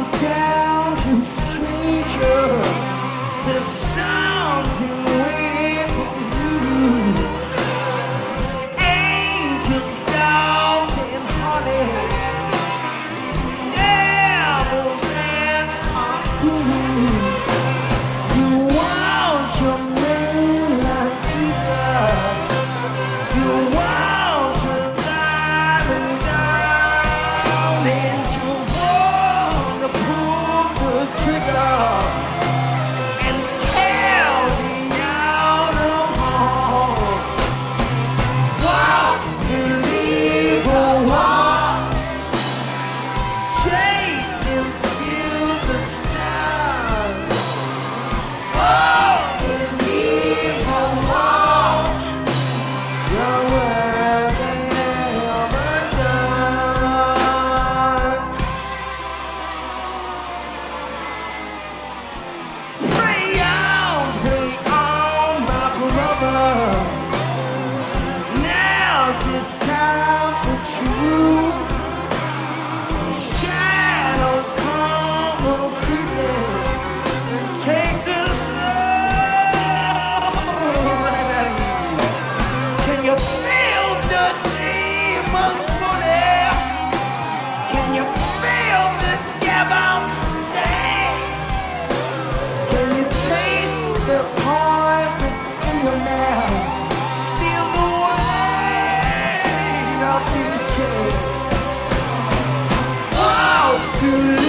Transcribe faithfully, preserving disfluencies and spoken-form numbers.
down to stranger. There's something waiting for you. Angels, dogs, and honey, devils and fools. You want your man like Jesus. You want to lie and down, and you want to pull the trigger and tear me out of home. Walk and leave a walk, straight into the sun. Walk and leave a walk, you're where they ever done. Pray on, pray on, my brother. Now's the time for truth. Shadow come on creeping and take the soul right out of you. Can you feel the demon money? Can you feel the devil sing? Can you taste the poison in your mouth? Feel the weight of his chain. Oh, you